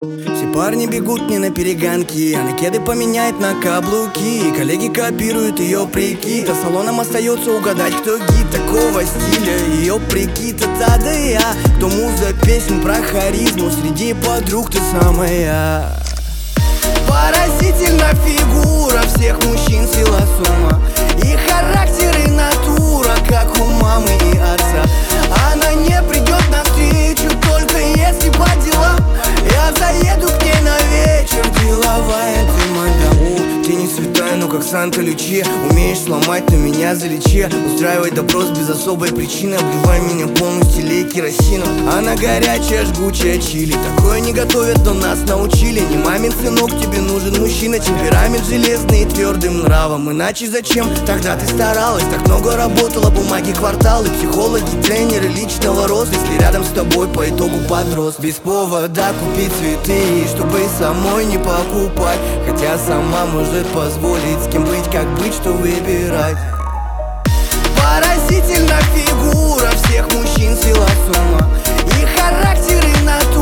Все парни бегут не на перегонки, а на кеды поменяет на каблуки. Коллеги копируют ее прикид, а салоном остается угадать, кто гид такого стиля. Ее прикид — это да я, кто муза песен про харизму. Среди подруг ты самая. Поразительна фигура всех мужчин, сила с ума. И характер, и натура, как у мамы и отца. Она не придет навстречу, только если по делам. Я заеду к ней на вечер, деловая ты, мадам. Ты не святая, но как Санта Лючия. Умеешь сломать, но меня залечи. Устраивай допрос без особой причины. Обливай меня полностью лей керосином. Она горячая, жгучая чили. Такое не готовят, но нас научили. Не мамин сынок, тебе нужен мужчина. Темперамент железный и твердым нравом. Иначе зачем тогда ты старалась? Так много работала, бумаги, кварталы, психологи, тренеры личного роста. Если рядом с тобой по итогу подрос. Без повода купить цветы, чтобы самой не покупать. Хотя сама может позволить, с кем быть, как быть, что выбирать. Поразительна фигура всех мужчин, сила с ума. И характер, и натура.